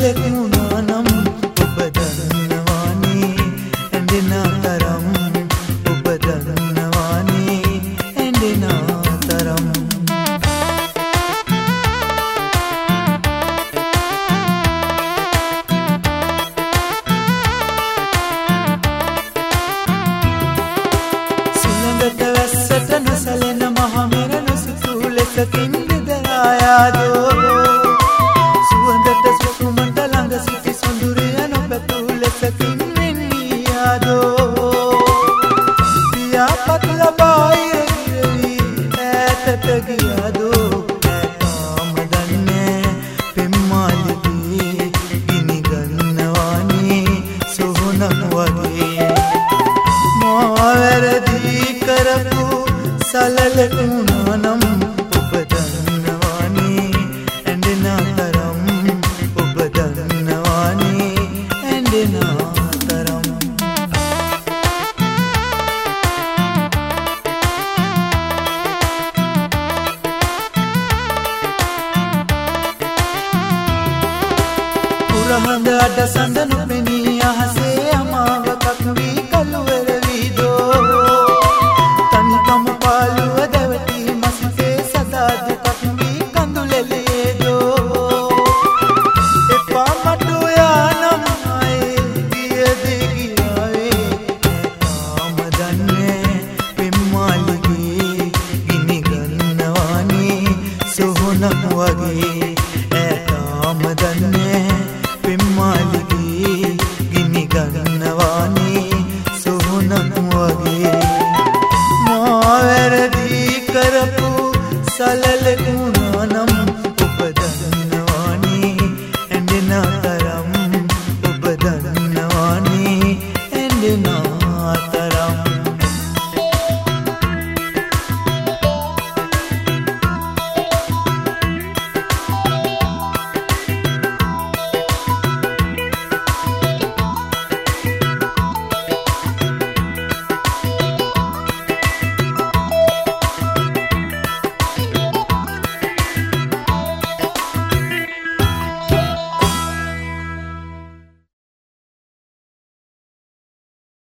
සලලෙකුණා නම් ඔබ දන්නවානේ ඇඬෙන තරම් ඔබ දන්නවානේ ඇඬෙන තරම් සුළඟට වැස්සට නොසැලෙන මහ මෙර නොසිතූ ලෙසකින් බෙදලා යාදෝ සලලෙකුණා නම් ඔබ දන්නවානේ ඇඬෙන තරම් ඔබ දන්නවානේ ඇඬෙන තරම් කුරහඳ අඩ සඳ නොපෙනී අහස